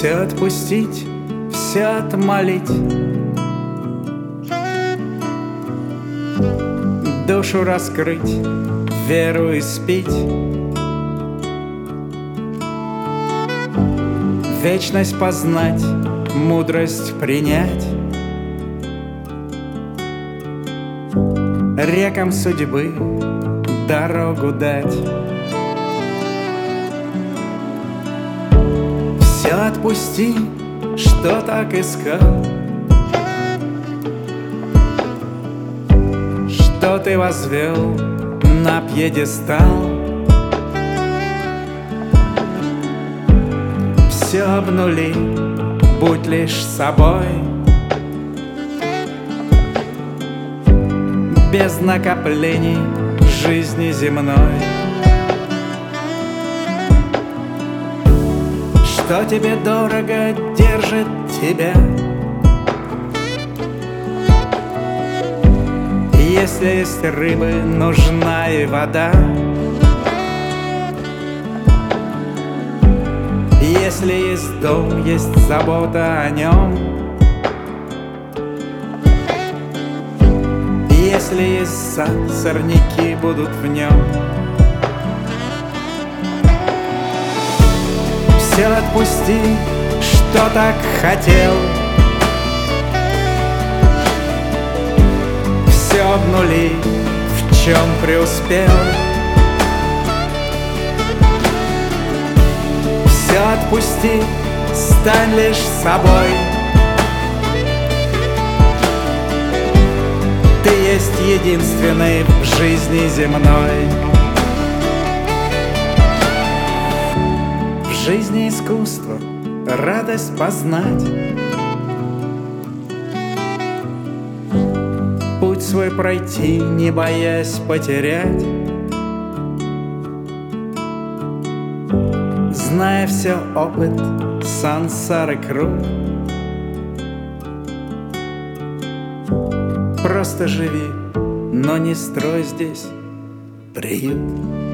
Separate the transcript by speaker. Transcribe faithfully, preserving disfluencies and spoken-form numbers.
Speaker 1: Все отпустить, все отмолить, душу раскрыть, веру испить, вечность познать, мудрость принять, рекам судьбы дорогу дать. Все отпусти, что так искал, что ты возвел на пьедестал. Все обнули, будь лишь собой, без накоплений жизни земной. Что тебе дорого, держит тебя. Если есть рыбы, нужна и вода. Если есть дом, есть забота о нем. Если есть сад, сорняки будут в нем. Все отпусти, что так хотел. Все обнули, в чем преуспел. Все отпусти, стань лишь собой. Ты есть единственный в жизни земной. В жизни искусство, радость познать, путь свой пройти, не боясь потерять, зная все опыт сансары круг. Просто живи, но не строй здесь приют.